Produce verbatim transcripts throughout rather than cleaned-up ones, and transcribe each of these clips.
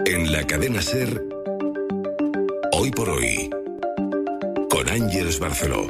En la cadena SER, Hoy por Hoy, con Ángeles Barceló.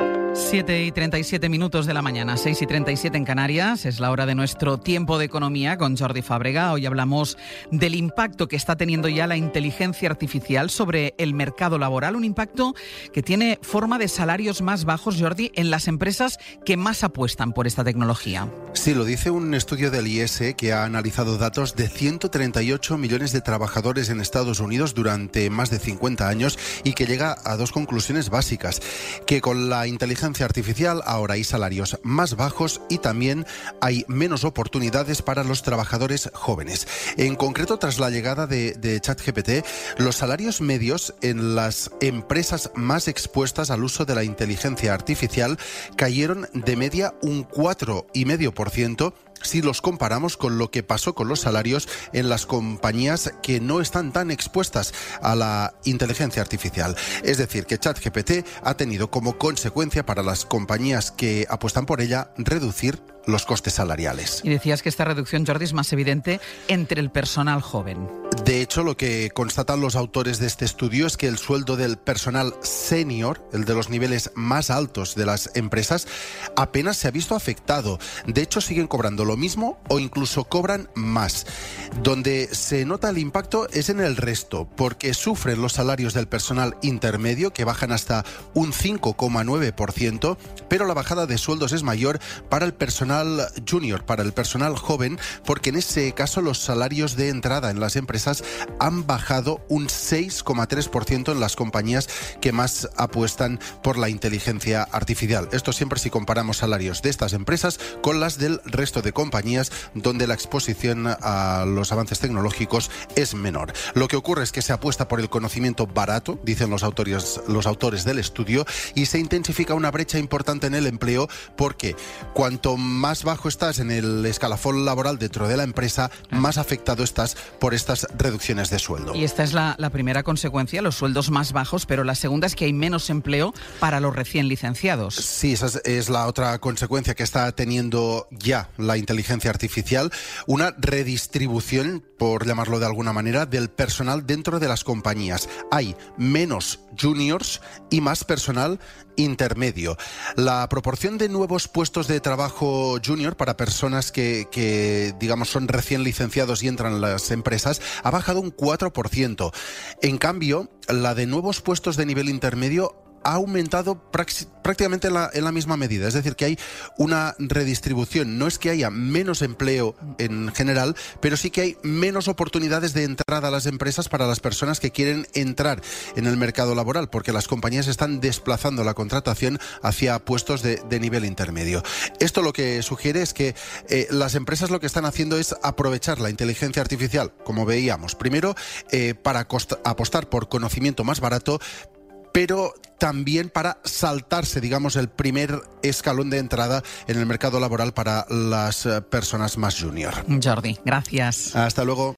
siete y treinta y siete minutos de la mañana, seis y treinta y siete en Canarias. Es la hora de nuestro tiempo de economía con Jordi Fàbrega. Hoy hablamos del impacto que está teniendo ya la inteligencia artificial sobre el mercado laboral. Un impacto que tiene forma de salarios más bajos, Jordi, en las empresas que más apuestan por esta tecnología. Sí, lo dice un estudio del I E S E que ha analizado datos de ciento treinta y ocho millones de trabajadores en Estados Unidos durante más de cincuenta años y que llega a dos conclusiones básicas. Que con la inteligencia artificial ahora hay salarios más bajos y también hay menos oportunidades para los trabajadores jóvenes. En concreto, tras la llegada de, de ChatGPT, los salarios medios en las empresas más expuestas al uso de la inteligencia artificial cayeron de media un cuatro coma cinco por ciento si los comparamos con lo que pasó con los salarios en las compañías que no están tan expuestas a la inteligencia artificial. Es decir, que ChatGPT ha tenido como consecuencia para las compañías que apuestan por ella reducir los costes salariales. Y decías que esta reducción, Jordi, es más evidente entre el personal joven. De hecho, lo que constatan los autores de este estudio es que el sueldo del personal senior, el de los niveles más altos de las empresas, apenas se ha visto afectado. De hecho, siguen cobrando lo mismo o incluso cobran más. Donde se nota el impacto es en el resto, porque sufren los salarios del personal intermedio, que bajan hasta un cinco coma nueve por ciento, pero la bajada de sueldos es mayor para el personal junior, para el personal joven, porque en ese caso los salarios de entrada en las empresas han bajado un seis coma tres por ciento en las compañías que más apuestan por la inteligencia artificial. Esto siempre si comparamos salarios de estas empresas con las del resto de compañías donde la exposición a los avances tecnológicos es menor. Lo que ocurre es que se apuesta por el conocimiento barato, dicen los autores, los autores del estudio, y se intensifica una brecha importante en el empleo porque cuanto más bajo estás en el escalafón laboral dentro de la empresa, más afectado estás por estas reducciones de sueldo. Y esta es la, la primera consecuencia, los sueldos más bajos, pero la segunda es que hay menos empleo para los recién licenciados. Sí, esa es, es la otra consecuencia que está teniendo ya la inteligencia artificial, una redistribución, por llamarlo de alguna manera, del personal dentro de las compañías. Hay menos juniors y más personal intermedio. La proporción de nuevos puestos de trabajo junior para personas que, que digamos, son recién licenciados y entran en las empresas ha bajado un cuatro por ciento. En cambio, la de nuevos puestos de nivel intermedio ha aumentado prácticamente en la, en la misma medida. Es decir, que hay una redistribución. No es que haya menos empleo en general, pero sí que hay menos oportunidades de entrada a las empresas para las personas que quieren entrar en el mercado laboral, porque las compañías están desplazando la contratación hacia puestos de, de nivel intermedio. Esto lo que sugiere es que eh, las empresas lo que están haciendo es aprovechar la inteligencia artificial, como veíamos, primero eh, para costa, apostar por conocimiento más barato, pero también para saltarse, digamos, el primer escalón de entrada en el mercado laboral para las personas más junior. Jordi, gracias. Hasta luego.